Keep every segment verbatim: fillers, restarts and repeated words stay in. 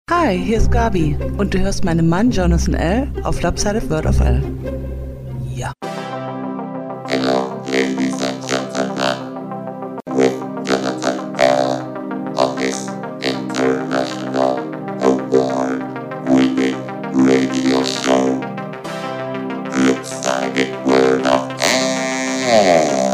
Hi, hier ist Gabi und du hörst meinen Mann Jonathan L. auf Lopsided Word of L. Ja. Hello, ladies and gentlemen, with Jonathan L. on this international award-winning radio show, Lopsided Word of L.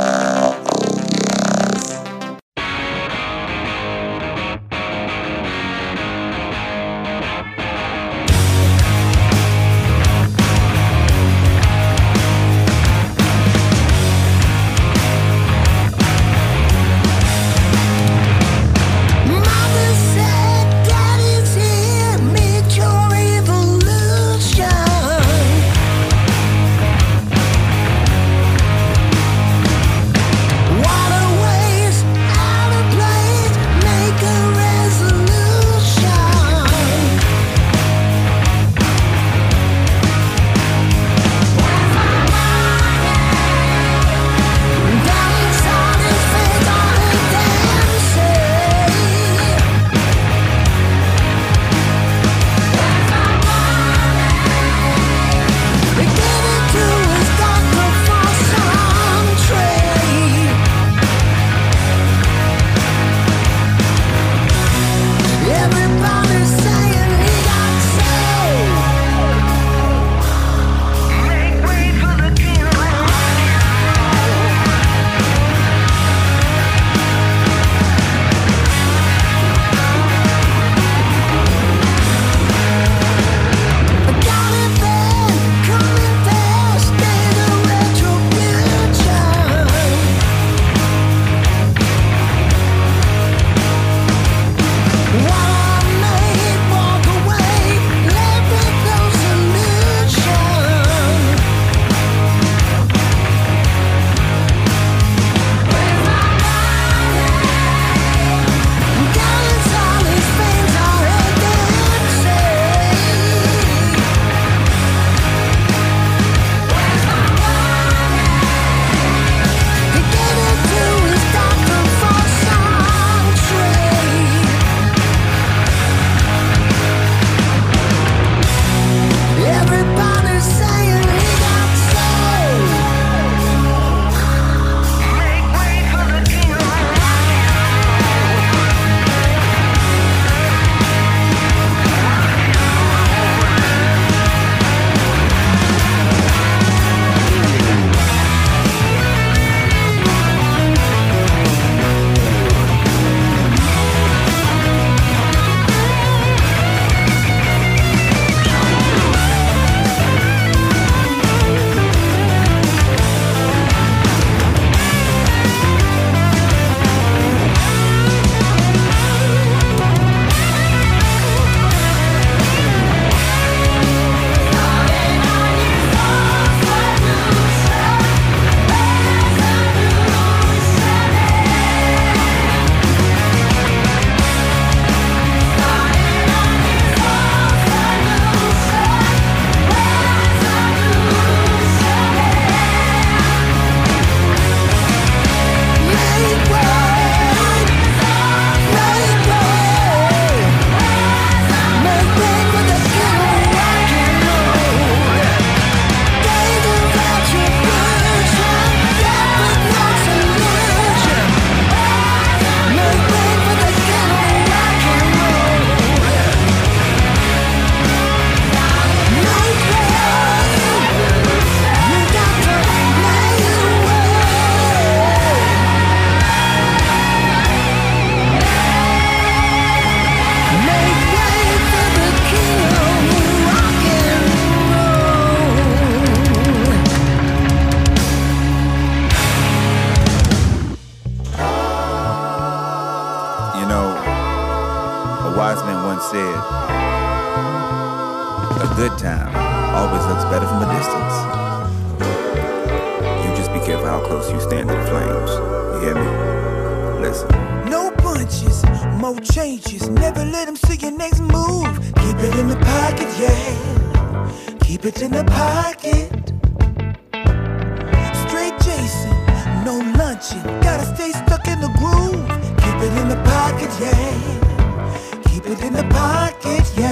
Keep it in the pocket, yeah.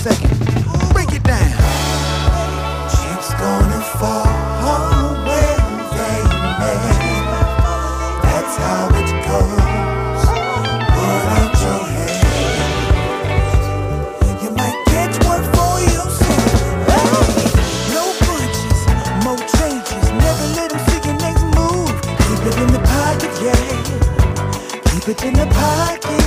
second. Break it down. Chips gonna fall when they land. That's how it goes. Put out your hand. You might catch one for yourself. Hey, no punches, more changes. Never let them see your next move. Keep it in the pocket, yeah. Keep it in the pocket.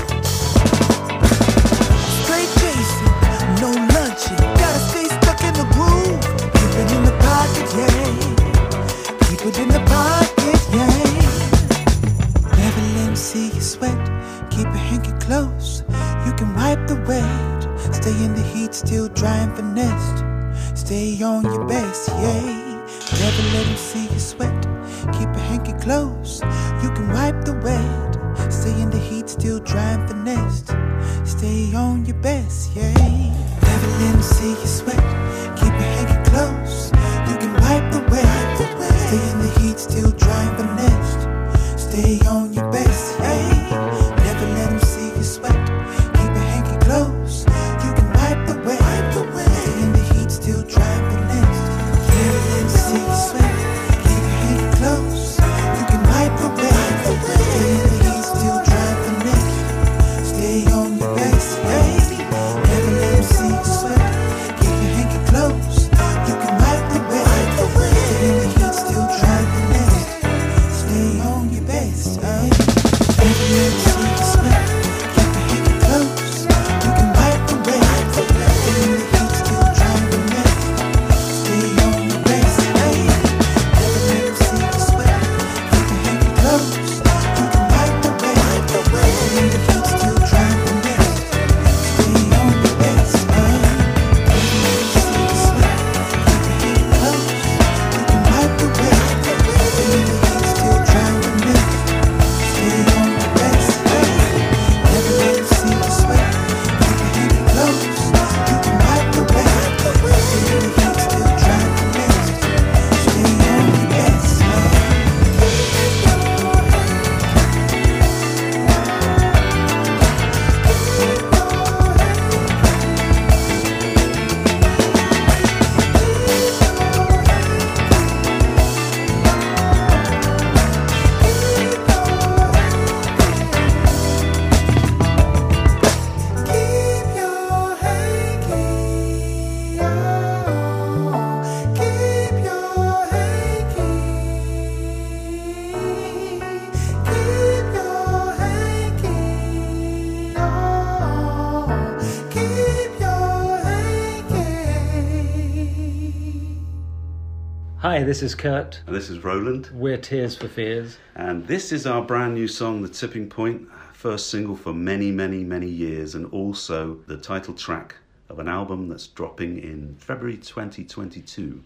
Straight chasing, no lunching. Gotta stay stuck in the groove. Keep it in the pocket, yeah. Keep it in the pocket, yeah. Never let them see you sweat. Keep your hanky close. You can wipe the wet. Stay in the heat, still dry and finessed. Stay on your best, yeah. Never let them see you sweat. Keep your hanky close. You can wipe the wet. Stay in the heat, still dry and finessed. Stay on your best, yeah. Never let them see you sweat. Keep your hanky close. You can wipe the wet. Stay in the heat, still dry and finessed. Stay on your best, yeah. Never let them see you sweat. Keep your hanky close. You can wipe the wet. Stay in the heat, still dry and finessed. Never let them see you sweat. Keep your hanky close. You can wipe the wet. Stay in the heat, still dry and finessed. Stay on your best, yeah. Never let them see you sweat. Keep your hanky close. You can wipe the wet. Stay in the heat, still dry and finessed. Stay on your best, yeah. Never let them see you sweat. Keep your hanky close. You can wipe the wet. Stay in the heat, still dry and finessed. Stay on your best, yeah. Never let them see you sweat. Keep your hanky close. You can wipe the wet. Stay in the heat, still dry and finessed. Stay on your best, yeah. Never let them see you sweat. Keep your hanky close. You can wipe the wet. Stay in the heat, still dry and finessed. Stay on your best, yeah. Never let them see you sweat. Keep your hanky close. You can wipe the wet. Stay in the heat, still dry and finessed. Stay on your best, yeah. Keep your hanky on. Keep your hanky. Keep your hanky on. Keep your hanky. Hi, this is Kurt. And this is Roland, We're Tears for Fears. and this is our brand new song, The Tipping Point, first single for many, many, many years, and also the title track of an album that's dropping in February twenty twenty-two.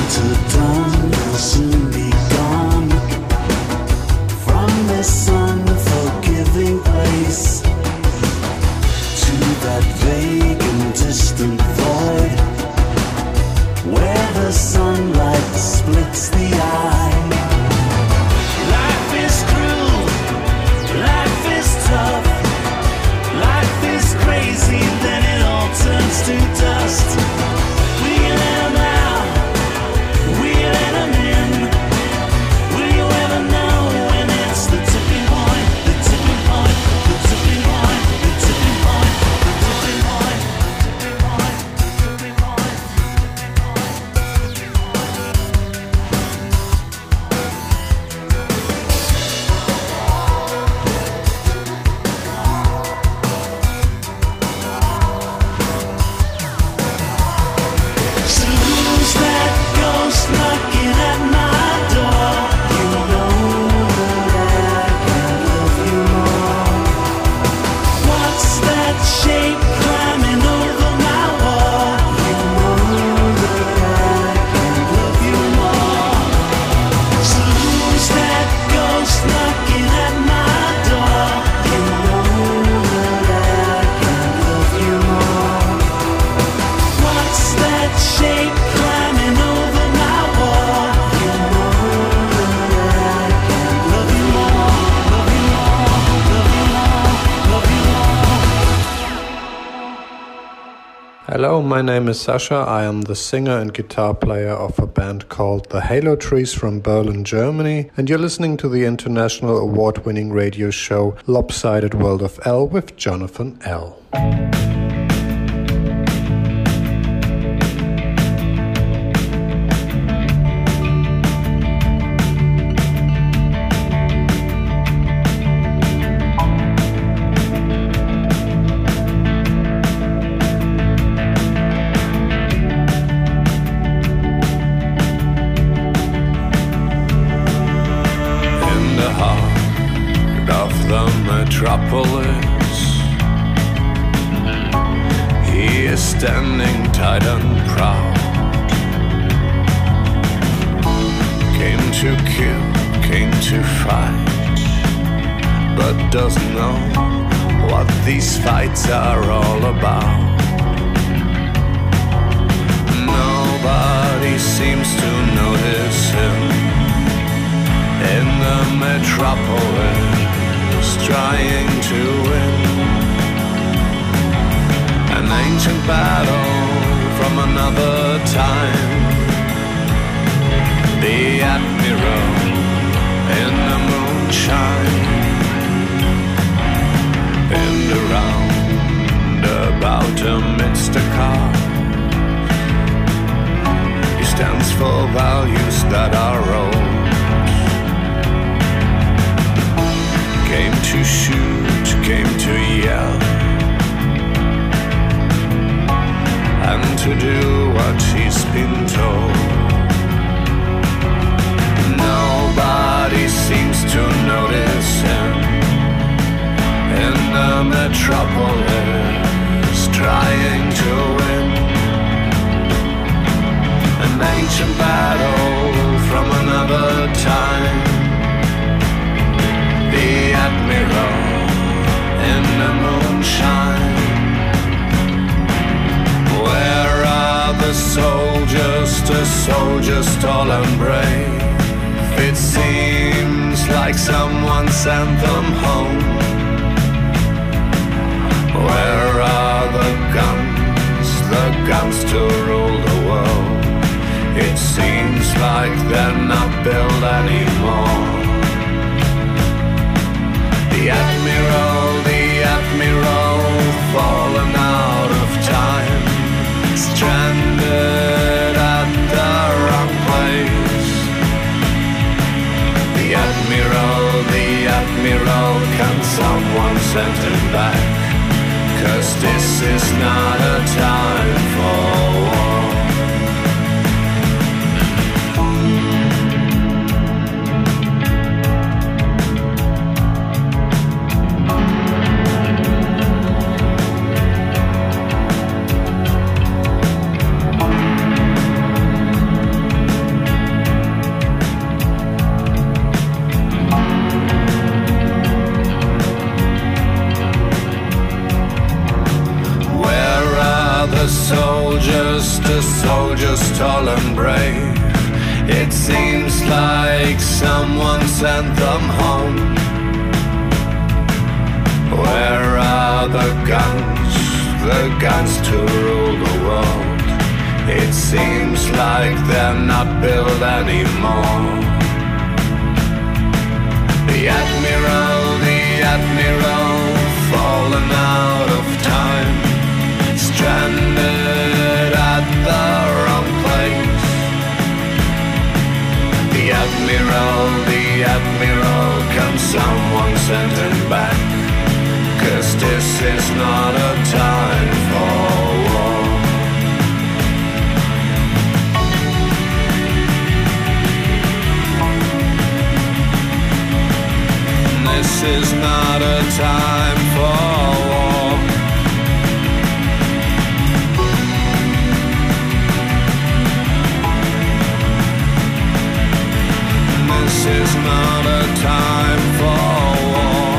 till dawn will soon be gone from this unforgiving place to that vague and distant void where the sunlight splits the eye. Life is cruel, life is tough, life is crazy, then it all turns to dust. We let 'em out, we let 'em in. Will you ever know when it's the tipping point, the tipping point, the tipping point, the tipping point, the tipping point, tipping point, tipping point, tipping So who's that ghost knocking at my door? You know that I can't love you more. What's that shape climbing over my wall? You know that I can't love you more. So who's that ghost knocking at my door? You know that I can't love you more. What's that shape climbing over my wall? You know that I can't love you more, love you more, love you more, love you more. Hello, my name is Sasha. I am the singer and guitar player of a band called the Halo Trees from Berlin, Germany, and you're listening to the international award-winning radio show Lopsided World of L with Jonathan L. In the heart of the metropolis, he is standing tight and proud. Came to kill, came to fight, but doesn't know what these fights are all about. Nobody seems to notice him in the metropolis, trying to win an ancient battle from another time. The admiral in the moonshine, in the roundabout amidst a car, he stands for values that are old. Came to shoot, came to yell, and to do what he's been told. Nobody seems to notice him in the metropolis, trying to win an ancient battle from another time. The admiral in the moonshine. Where are the soldiers, the soldiers tall and brave? It seems like someone sent them home. Where are the guns, the guns to rule the world? It seems like they're not built anymore. The admiral, the admiral, fallen out of time, stranded at the wrong place. The admiral, the admiral, can someone send him back? 'Cause this is not a time for war. just tall and brave. It seems like someone sent them home. Where are the guns, the guns to rule the world? It seems like they're not built anymore. The Admiral, the Admiral, fallen out of time, stranded at the wrong place. The Admiral, the Admiral, can someone send him back? 'Cause this is not a time for war. This is not a time for war. This is not a time for war.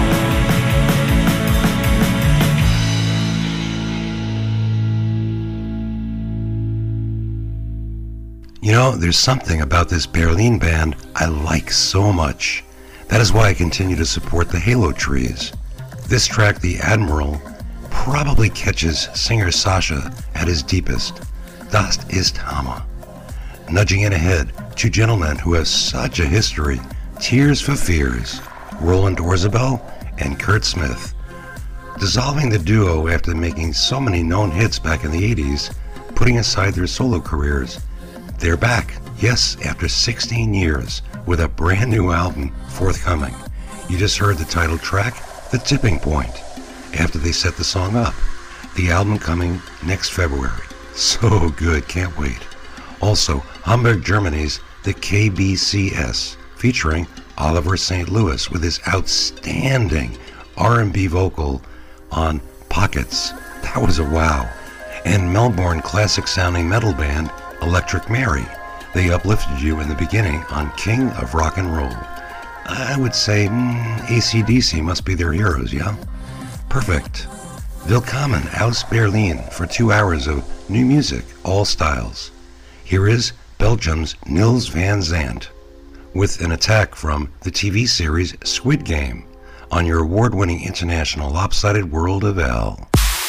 You know, there's something about this Berlin band I like so much. That is why I continue to support the Halo Trees. This track, The Admiral, probably catches singer Sasha at his deepest. Das ist Hammer. Nudging in ahead, two gentlemen who have such a history, Tears for Fears, Roland Orzabal and Kurt Smith. Dissolving the duo after making so many known hits back in the eighties, putting aside their solo careers. They're back, yes, after sixteen years, with a brand new album forthcoming. You just heard the title track, The Tipping Point, after they set the song up. The album coming next February. So good, can't wait. Also, Hamburg, Germany's The K B C S, featuring Oliver Saint Louis with his outstanding R and B vocal on Pockets. That was a wow. And Melbourne classic-sounding metal band Electric Mary. They uplifted you in the beginning on King of Rock and Roll. I would say mm, A C D C must be their heroes, yeah? Perfect. Willkommen aus Berlin for two hours of new music, all styles. Here is Belgium's Nils van Zandt with an attack from the T V series Squid Game on your award-winning international lopsided world of L.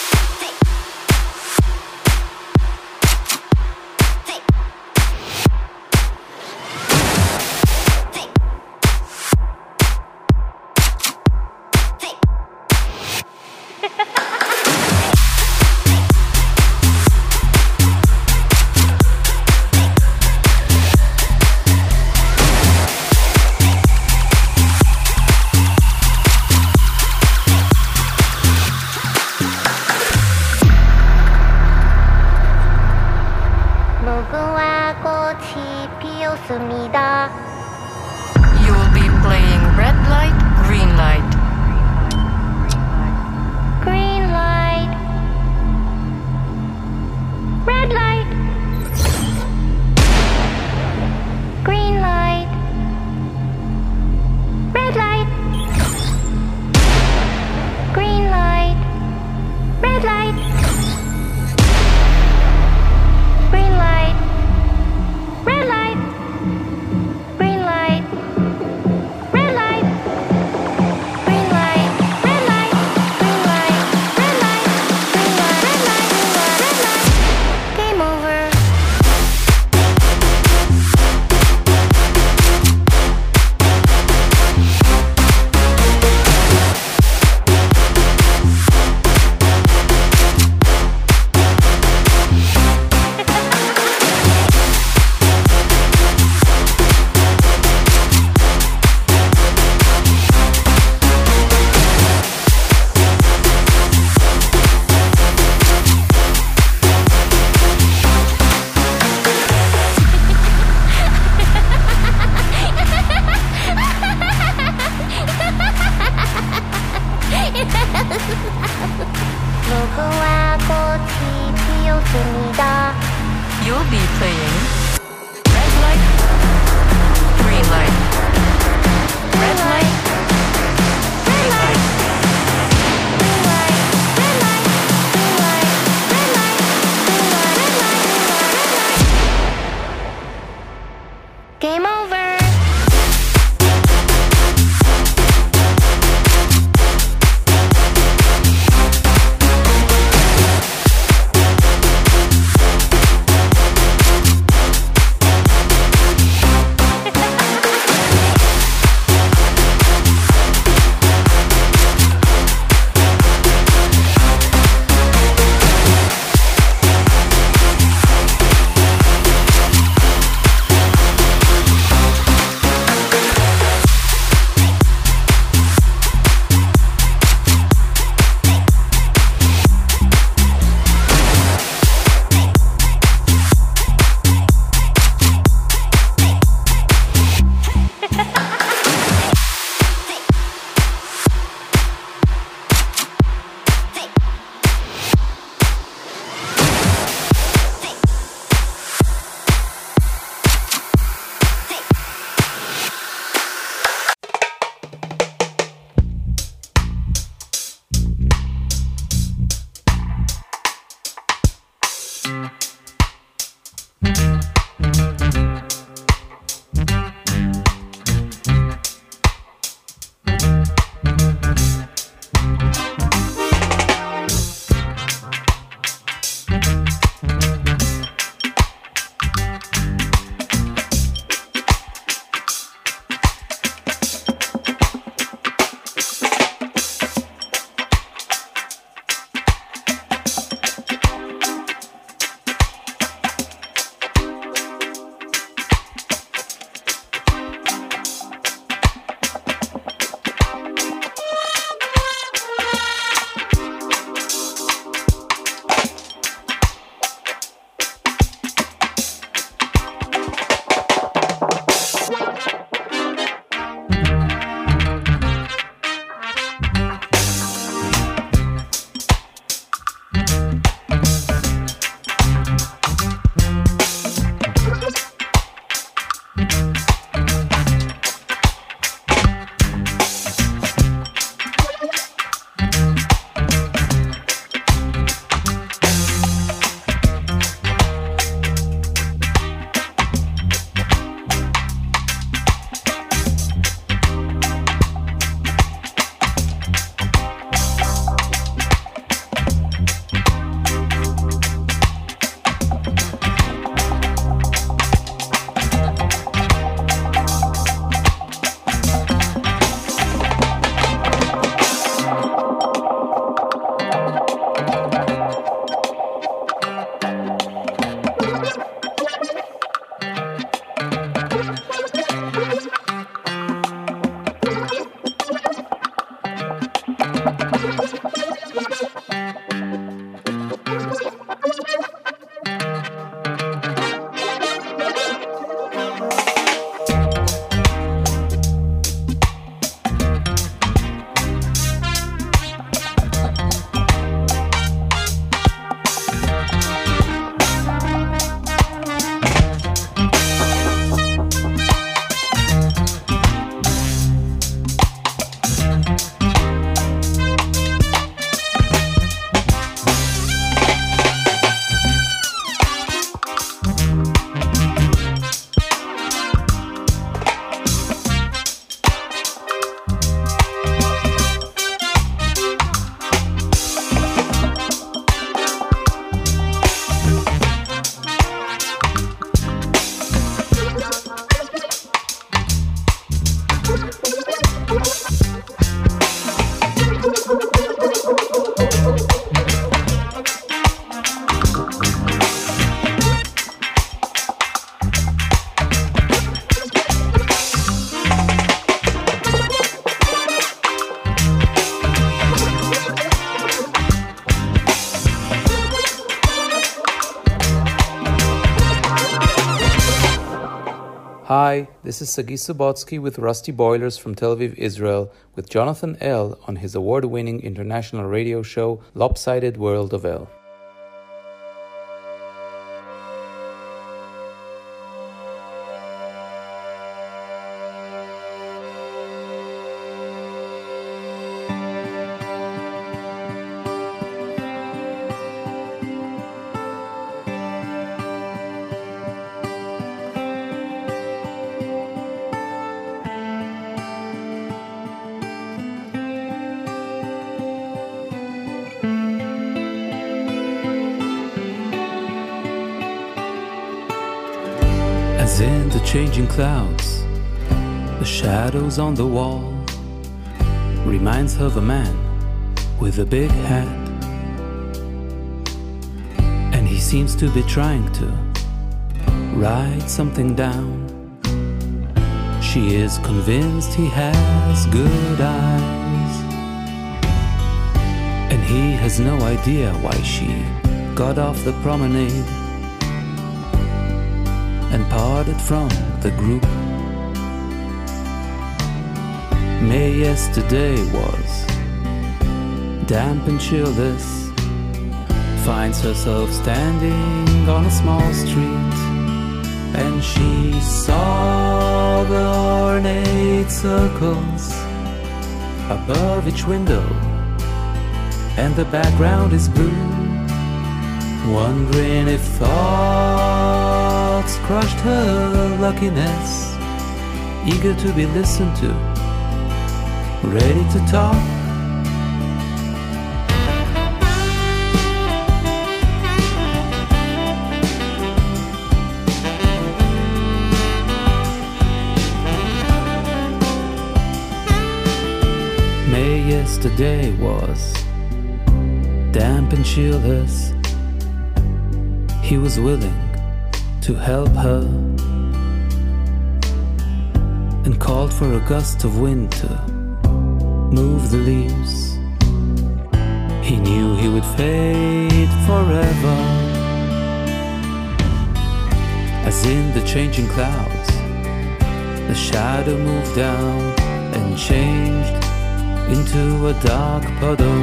You'll be playing red light, green light. Green light. Red light. Green light. Red light. Green light. Red light. Green light. Red light. Green Game over. Hi, this is Sagi Subotsky with Rusty Boilers from Tel Aviv, Israel, with Jonathan L. on his award-winning international radio show Lopsided World of L. As in the changing clouds, the shadows on the wall reminds her of a man with a big hat, and he seems to be trying to write something down. She is convinced he has good eyes, and he has no idea why she got off the promenade and parted from the group. May yesterday was damp and cheerless, finds herself standing on a small street, and she saw the ornate circles above each window, and the background is blue, wondering if thoughts crushed her luckiness, eager to be listened to, ready to talk. May yesterday was damp and cheerless. He was willing to help her and called for a gust of wind to move the leaves. He knew he would fade forever. As in the changing clouds, the shadow moved down and changed into a dark puddle.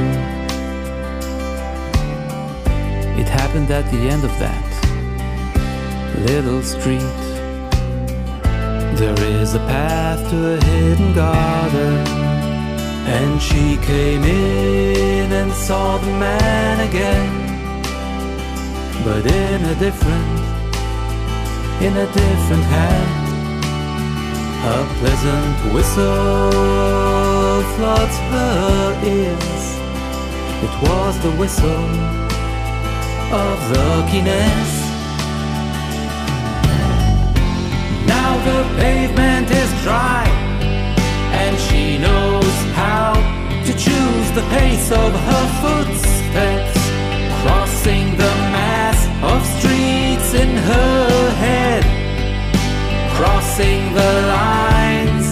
It happened at the end of that little street. There is a path to a hidden garden, and she came in and saw the man again, but in a different, in a different hand. A pleasant whistle floods her ears. It was the whistle of luckiness. Now the pavement is dry, and she knows how to choose the pace of her footsteps, crossing the mass of streets in her head, crossing the lines.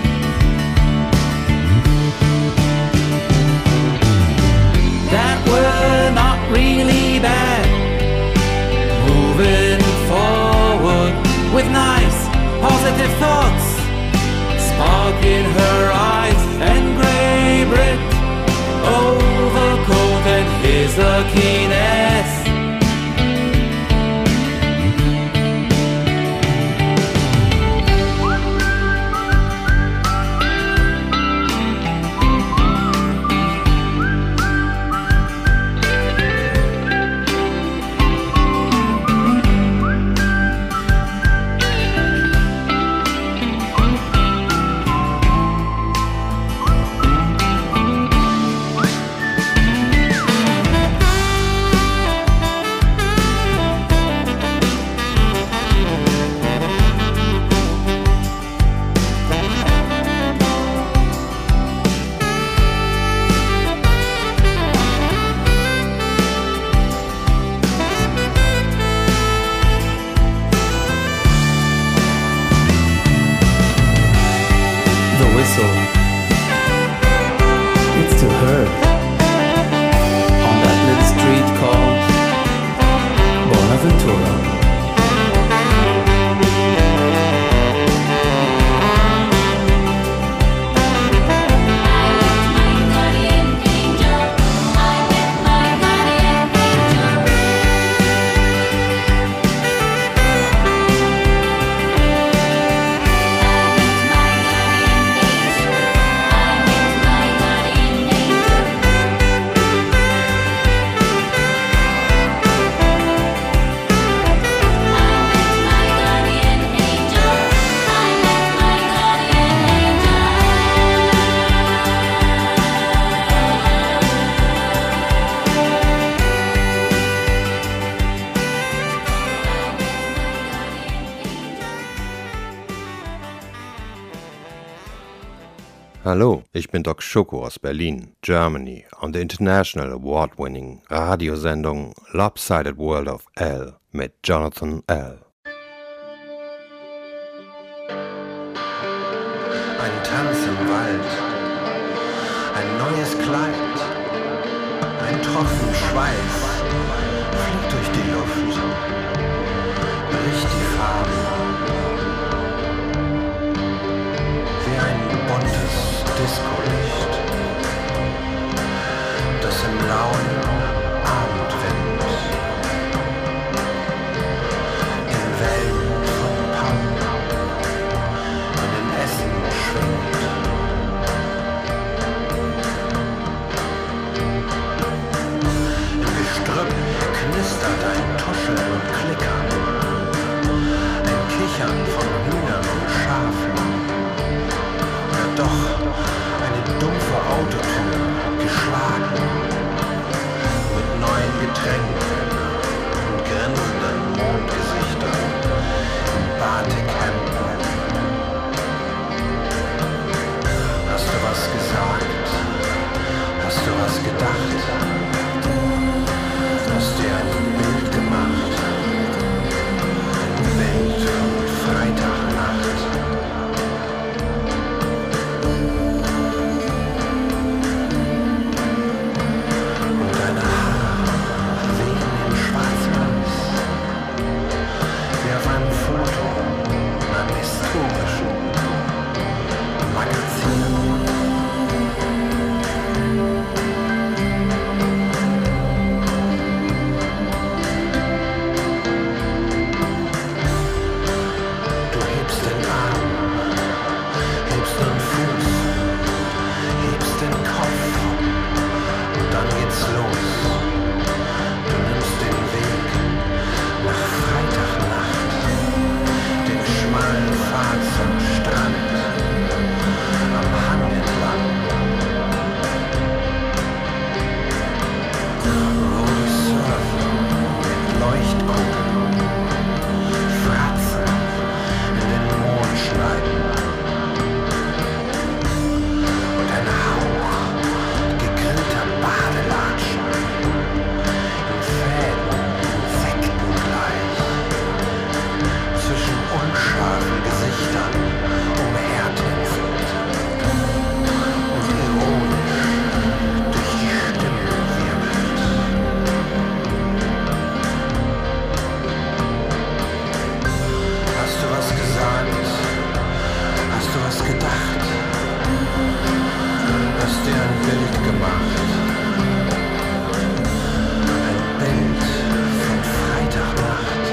That were not really bad, moving forward with nice positive thoughts, spark in her eyes and grey brick overcoat and his luckiness. It's still heard on that little street called Bonaventura. Hallo, ich bin Doc Schoko aus Berlin, Germany, on der International Award-winning Radiosendung Lopsided World of L mit Jonathan L. Ein Tanz im Wald, ein neues Kleid, ein Tropfen Schweiß fliegt durch die Luft, bricht die Farben, wie ein buntes Discolicht, das im lauen Abendwind in Wellen von Papp und in Essen schwingt. Im Gestrüpp knistert ein Tuscheln und Klickern, ein Kichern von Hühnern und Schafen. Ja doch, eine dumpfe Autotür, geschlagen, mit neuen Getränken und grinsenden Mondgesichtern in Batikhemden. Hast du was gesagt? Hast du was gedacht? Hast dir ein Bild gemacht? Ein Bild von Freitagnacht. Und deine Haare wehen in schwarz-weiß, wie auf einem Foto, einem historischen Magazin. Du hebst den Arm, hebst den Fuß, hebst den Kopf und dann geht's los. Du nimmst den Weg nach Freitagnacht, den schmalen Pfad zum Strand, am Hang entlang, wo die Surfer mit Leuchtkugeln Fratzen in den Mond schneiden und ein Hauch gegrillter Badelatschen in Fäden Insekten gleich zwischen unscharfen Gesichtern umhertänzelt und ironisch durch die Stimmen wirbelt. Hast du was gesagt? Hast du was gedacht? Hast dir ein Bild gemacht? Ein Bild von Freitagnacht.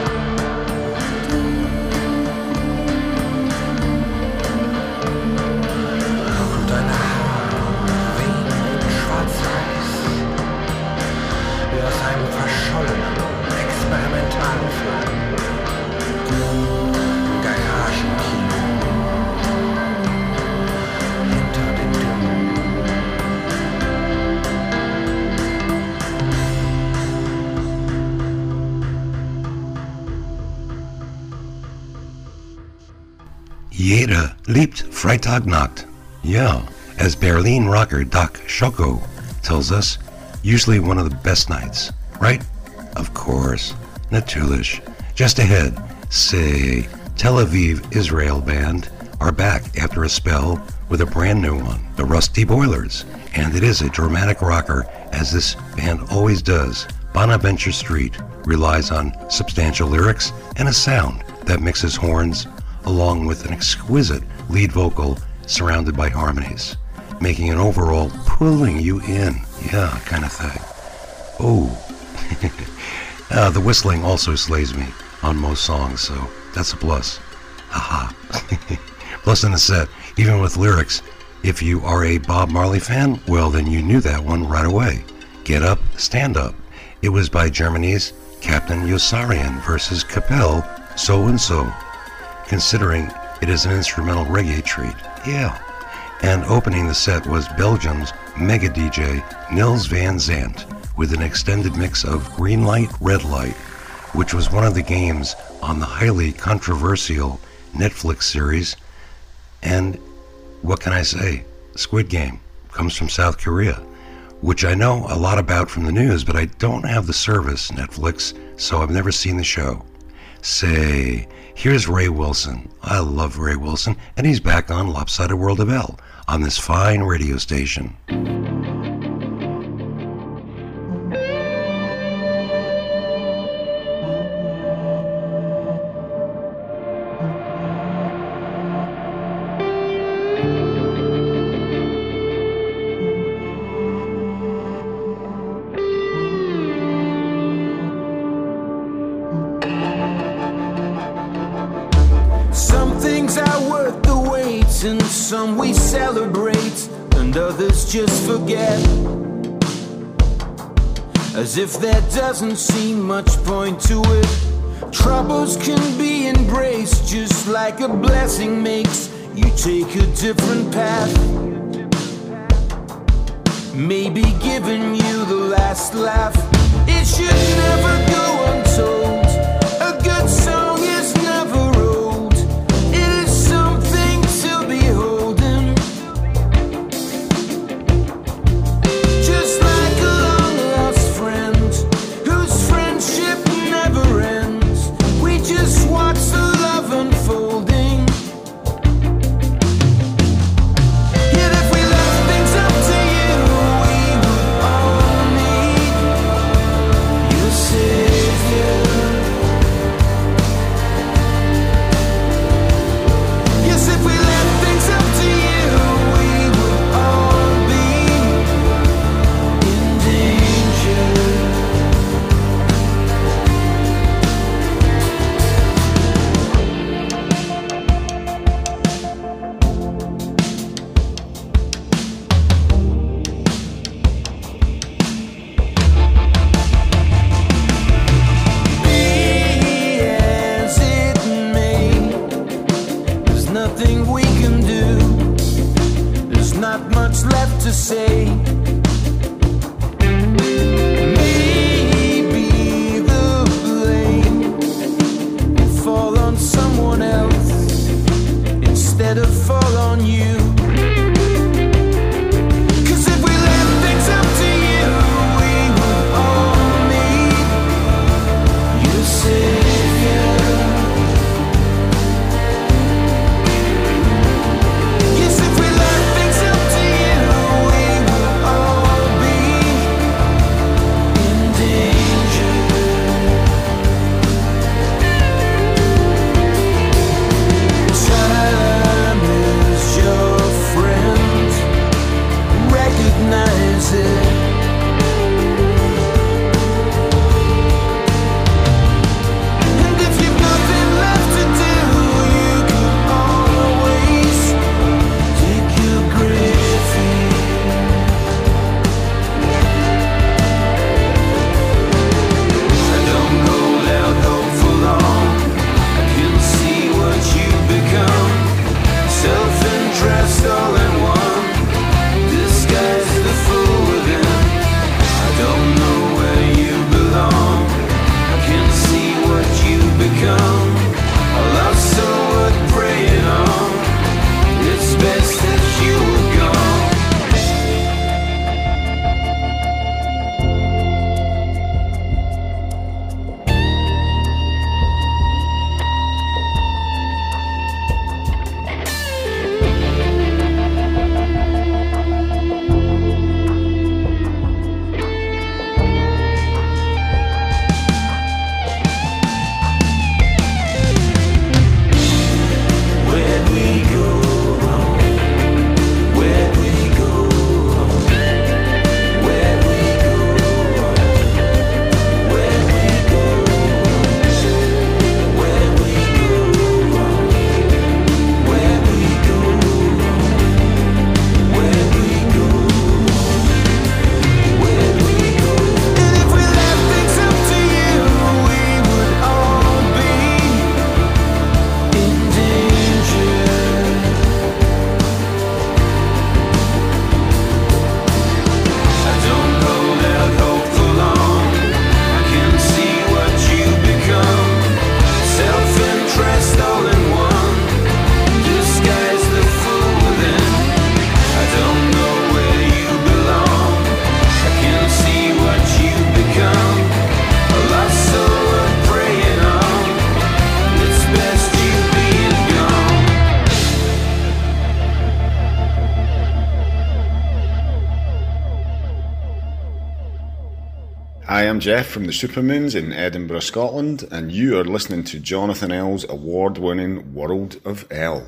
Und deine Haare wehen in schwarz-weiß, wie aus einem verschollenen Experimentalfilm. Garagenkino hinter den Dünen. Jeder liebt Freitagnacht. Yeah, as Berlin rocker Doc Schoko tells us, usually one of the best nights, right? Of course, natürlich. Just ahead, say, Tel Aviv Israel Band are back after a spell with a brand new one, the Rusty Boilers. And it is a dramatic rocker, as this band always does. Bonaventure Street relies on substantial lyrics and a sound that mixes horns along with an exquisite lead vocal surrounded by harmonies, making an overall pulling you in, yeah, kind of thing. Oh, uh, the whistling also slays me on most songs, so that's a plus. Haha. Plus in the set, even with lyrics, if you are a Bob Marley fan, well then you knew that one right away. Get Up, Stand Up. It was by Germany's Captain Yossarian versus Capel, So and So, considering it is an instrumental reggae treat. Yeah. And opening the set was Belgium's mega D J Nils Van Zandt with an extended mix of Green Light, Red Light, which was one of the games on the highly controversial Netflix series. And what can I say? Squid Game, comes from South Korea, which I know a lot about from the news, but I don't have the service, Netflix, so I've never seen the show. Say, here's Ray Wilson. I love Ray Wilson, and he's back on Lopsided World of L on this fine radio station. And some we celebrate, and others just forget, as if there doesn't seem much point to it. Troubles can be embraced just like a blessing makes you take a different path. Maybe giving you the last laugh. It should never go untold. A good song is never old. It is something to beholding, just like a long-lost friend whose friendship never ends. We just watch the love unfolding. Yet if we left things up to you, we would all need your savior. Yes, if we left things up to you, we would all be in danger. Be as it may, there's nothing we can do. There's not much left to say. Maybe the blame will fall on someone else instead of fall on you. 'Cause if we left things up to you, we would all need your savior. Yes, if we left things up to you, we would all be in danger. Time is your Hi, I'm Jeff from the Supermoons in Edinburgh, Scotland, and you are listening to Jonathan L's award-winning World of L.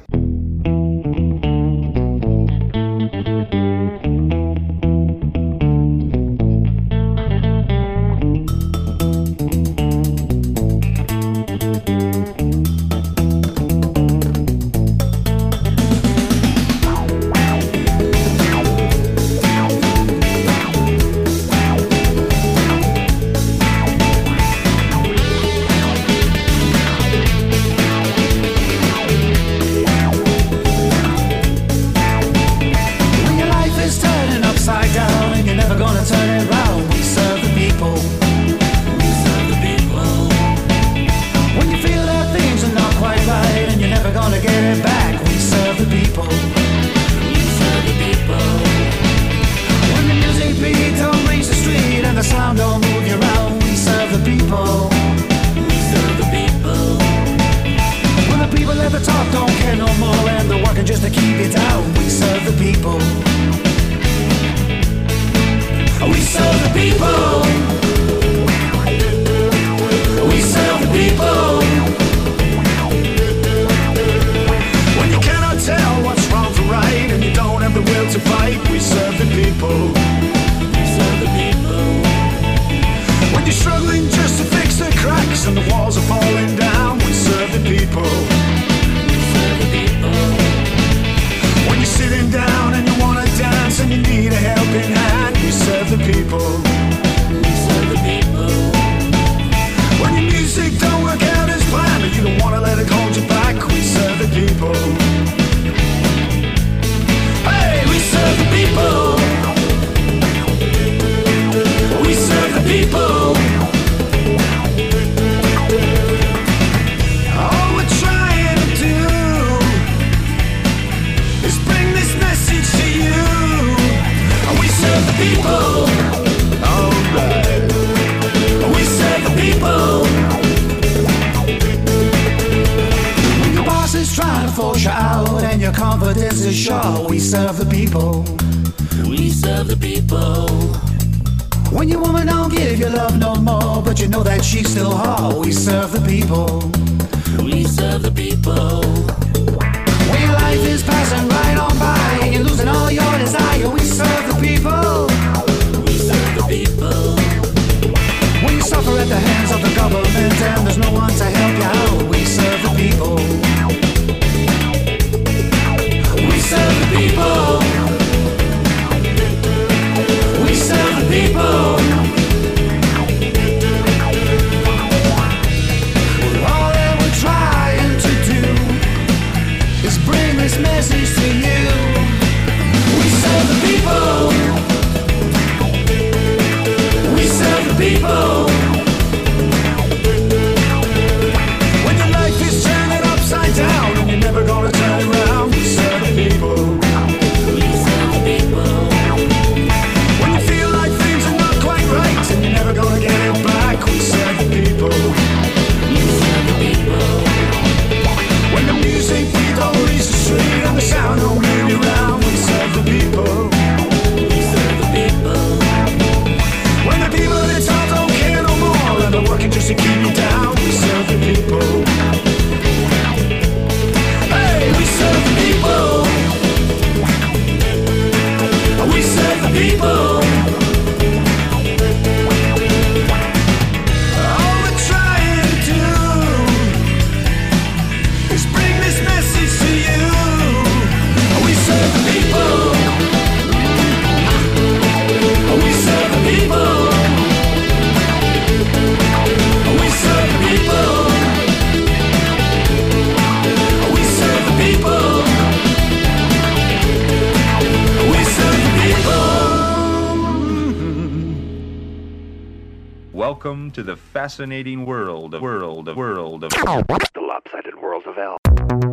Welcome to the fascinating world of world of world of the lopsided world of L.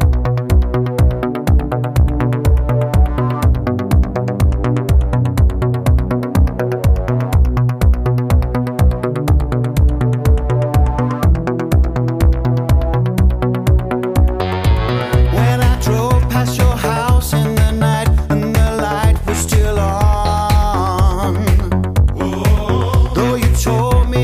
When I drove past your house in the night and the light was still on, though you told me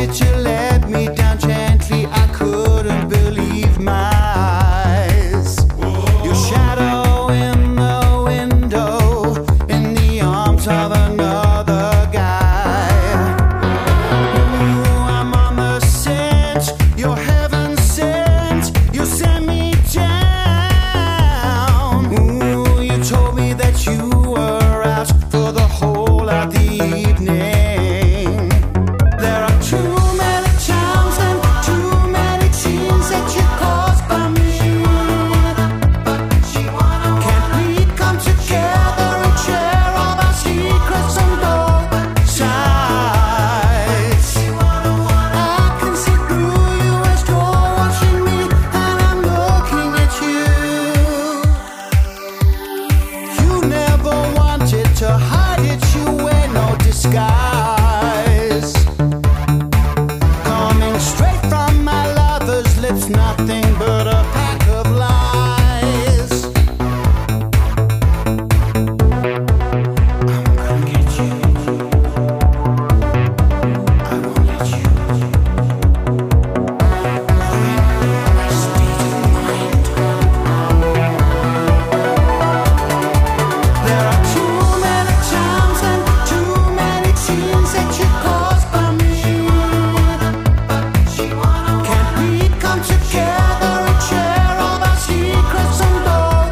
minute you let me down gently, I couldn't believe my eyes. Your shadow in the window, in the arms of another guy. Ooh, I'm on the scent, you're heaven sent, you sent me down. Ooh, you told me that you were out for the whole of the evening. There are too many times and too many tears that you caused by me. Can't we come together and share all our secrets on both sides? I can see through you as you're watching me, and I'm looking at you. You never wanted to hide it, you wear no disguise. Coming straight from my lover's lips, nothing but a pack of lies. I'm gonna get you. I won't let you. Ruin my state of mind. There are too many times and too many tears that you caused by me. Can't we come together and share all our secrets on both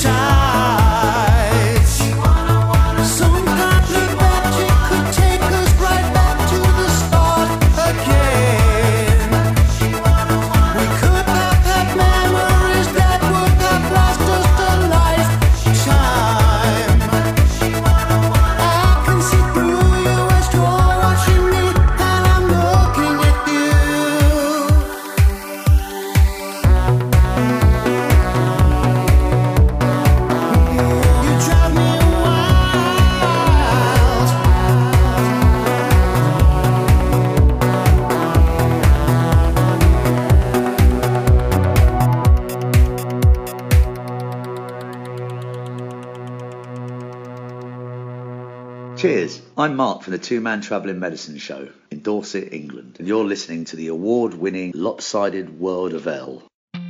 sides? Some kind of magic could take us right back to the start again. We could have had memories that would have lasted us a lifetime. I can see through you as you're watching me, and I'm looking at you. You drive me wild. Cheers, I'm Mark from the Two Man Travelling Medicine Show in Dorset, England, and you're listening to the award-winning Lopsided World of L.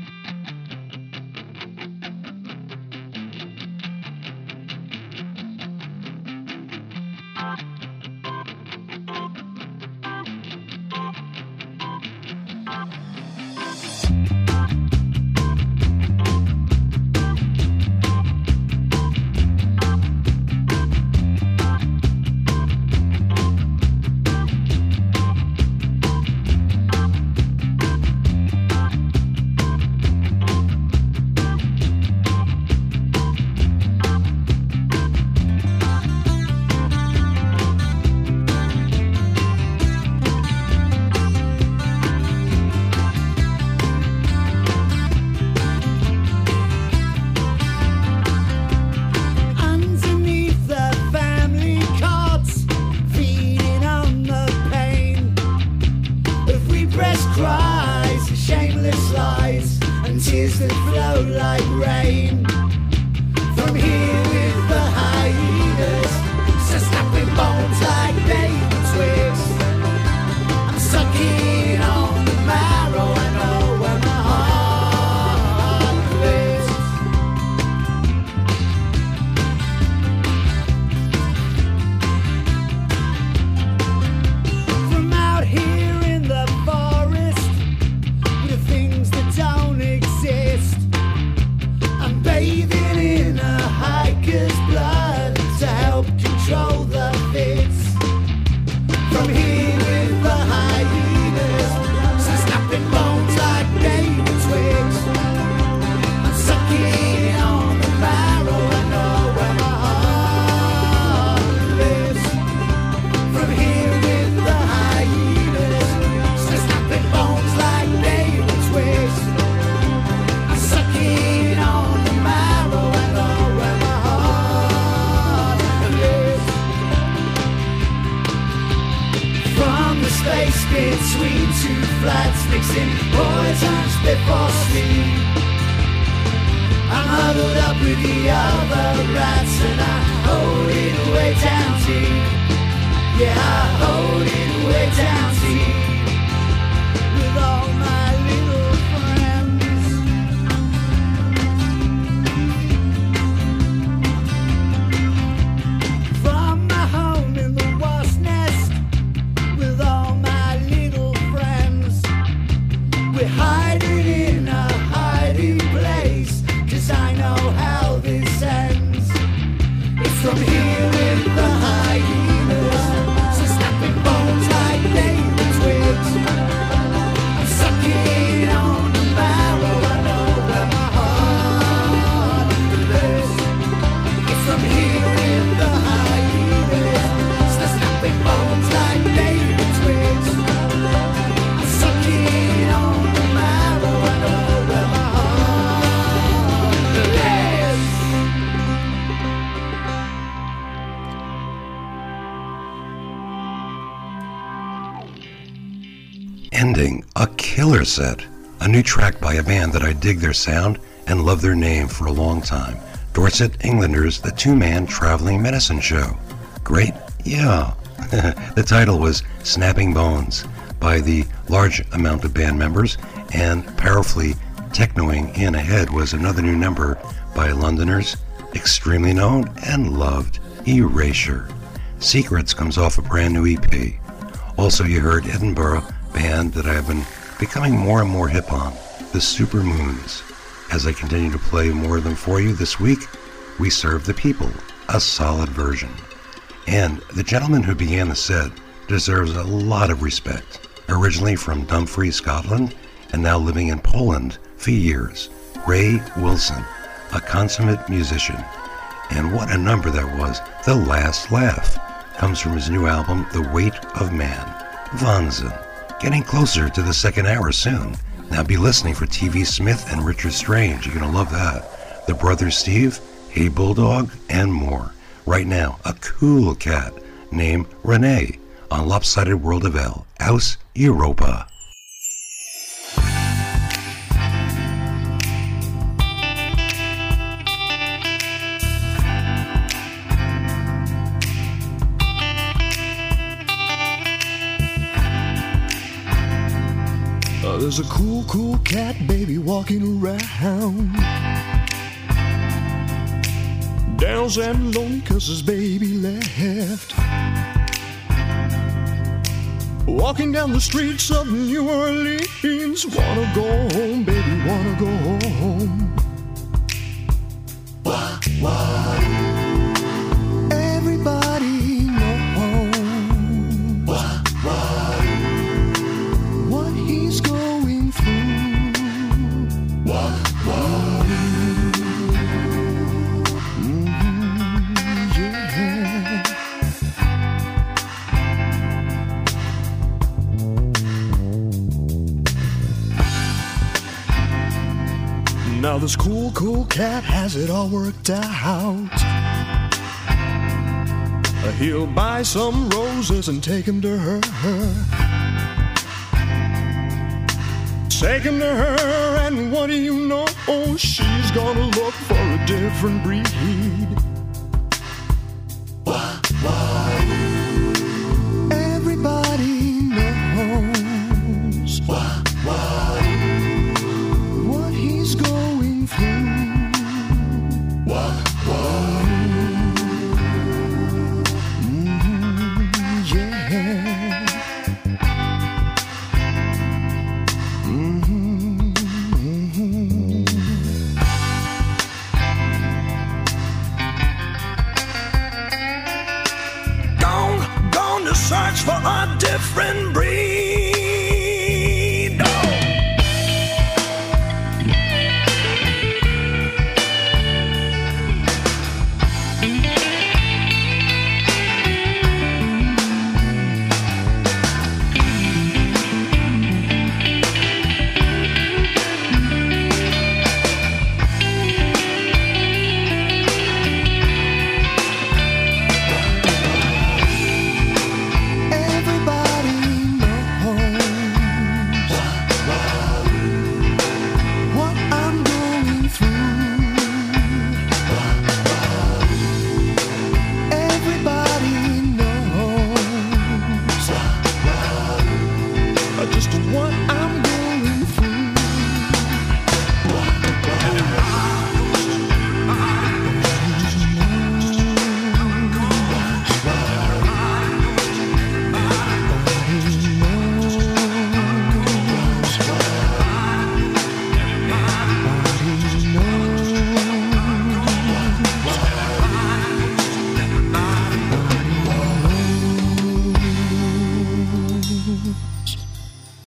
Underneath the family cots, feeding on the pain of repressed cries, shameless lies, and tears that flow like rain. From here with the hyenas, so snapping bones like baby twigs. I'm sucking on the marrow, I know where my heart lives. From out here in the forest, with the things that don't exist, I'm bathing in a hiker's blood to help control the fits. From here with the hyenas, so snapping bones like baby twigs. I'm sucking on the marrow, I know where my heart lives. From here with the hyenas, so snapping bones like baby twigs. I'm sucking on the marrow, I know where my heart lives. From the space between two flats, mixing poisons before sleep, I'm huddled up with the other rats, and I hold it way down deep. Yeah, I hold it way down deep. all my little friends. From my home in the wasp nest with all my little friends, we're hiding in a hiding place, 'cause I know how this ends. It's from here with the hyenas, so snapping bones like baby twigs. I'm sucking on the barrel, I know where my heart lives. It's from here with the hyenas, so snapping bones like baby twigs. I'm sucking on the barrel, I know where my heart lives. Ending a killer set. A new track by a band that I dig their sound and love their name for a long time. Dorset Englanders, the two-man traveling medicine show. Great? Yeah. The title was Snapping Bones by the large amount of band members, and powerfully technoing in ahead was another new number by Londoners, extremely known and loved, Erasure. Secrets comes off a brand new E P. Also, you heard Edinburgh band that I have been becoming more and more hip on, the Super Moons. As I continue to play more of them for you this week, We Serve the People, a solid version. And the gentleman who began the set deserves a lot of respect. Originally from Dumfries, Scotland, and now living in Poland for years, Ray Wilson, a consummate musician. And what a number that was. The Last Laugh comes from his new album, The Weight of Man. Wahnsinn. Getting closer to the second hour soon. Now be listening for T V Smith and Richard Strange. You're going to love that. The Brothers Steve, Hey Bulldog, and more. Right now, a cool cat named Renee on Lopsided World of L, Aus Europa. Uh, there's a cool, cool cat baby walking around, down and lonely 'cause his baby left. Walking down the streets of New Orleans, wanna go home, baby, wanna go home. Wah, wah. Everybody knows wah, wah. What he's going through. Wah, wah. Mm-hmm, yeah. Now this cool, cool cat has it all worked out. Uh, He'll buy some roses and take them to her. Take them to her, and what do you know? She's gonna look for a different breed. Wah, wah. Everybody knows wah, wah. What he's going through. Wah, wah. Mm-hmm, yeah. Mm-hmm, mm-hmm. Gone, gone to search for a different breed. Oh. Everybody knows knows.